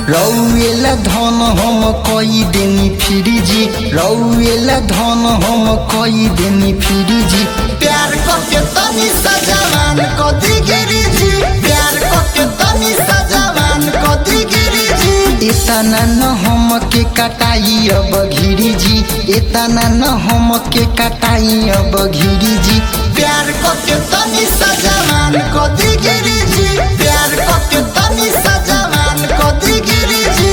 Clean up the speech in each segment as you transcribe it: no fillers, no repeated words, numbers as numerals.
रौएला धन हम कई देनी फिरी जी, रौएला धन हम कई देनी फिरी जी। प्यार करके तनी सजवान को दिगिरी जी, प्यार करके तनी सजवान को दिगिरी जी। इतना न हम के कटाई अब घिरी जी, इतना न हम के कटाई अब घिरी जी। प्यार करके तनी सजवान को दिगिरी जी, प्यार करके तनी सजवान को दिगिरी जी।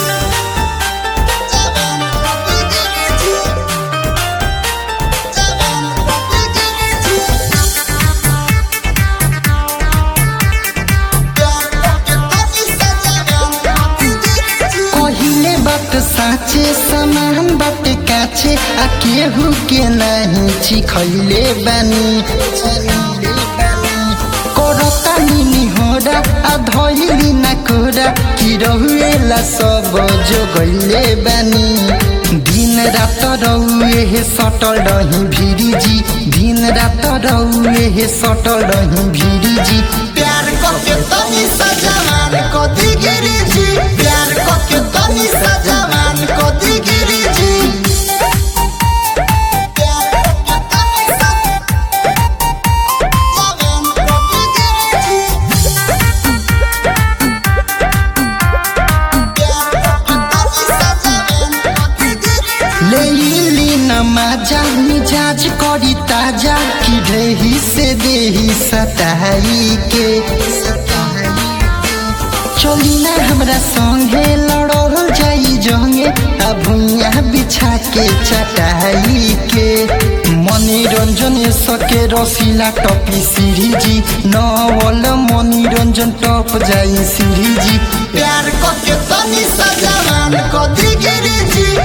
साचे समान बाटे काचे आ केहू के नहीं चिखैले बानी। करता निनी होरा आ धइली ना कोरा कि रहुएला सब जो गइले बानी। दिन रात रहुए हे सटल रही भिरी जी, दिन रात रहुए हे सटल रही भिरी जी। प्यार करके तनी सजवान को दिगिरी जी, प्यार करके तनी सजवान को दिगिरी जी। लेली नमाजा मिजाज करी ताजा कि ढेही से देही सताई के। चली ना हमरा संगे लड़ल जाई जंगे आ भुइया बिछा के चटाई के। मनोरंजन सके रसीला टपी सीढ़ी जी, नवल मनोरंजन टप जाई सीढ़ी जी। प्यार करके तनी सजवान को दिगिरी जी।